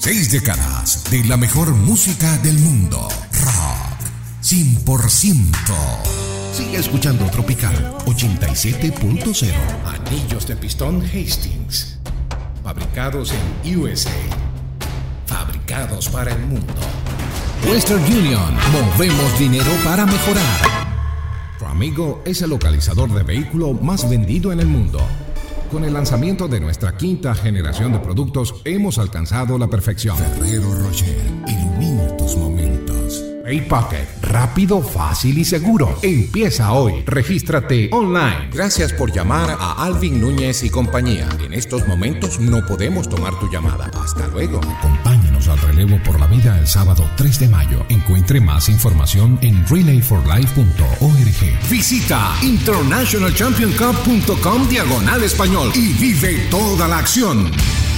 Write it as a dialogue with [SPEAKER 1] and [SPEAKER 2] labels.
[SPEAKER 1] 6 décadas de la mejor música del mundo. Rock 100%. Sigue escuchando Tropical 87.0.
[SPEAKER 2] Anillos de pistón Hastings. Fabricados en USA. Fabricados para el mundo.
[SPEAKER 1] Western Union. Movemos dinero para mejorar. Tu amigo es el localizador de vehículo más vendido en el mundo. Con el lanzamiento de nuestra quinta generación de productos, hemos alcanzado la perfección. Ferrero Rocher, ilumina tus momentos.
[SPEAKER 2] Pocket, rápido, fácil y seguro. Empieza hoy. Regístrate online.
[SPEAKER 3] Gracias por llamar a Alvin Núñez y compañía. En estos momentos no podemos tomar tu llamada. Hasta luego.
[SPEAKER 1] Acompáñanos al relevo por la vida el sábado 3 de mayo. Encuentre más información en relayforlife.org. Visita internationalchampioncup.com/español y vive toda la acción.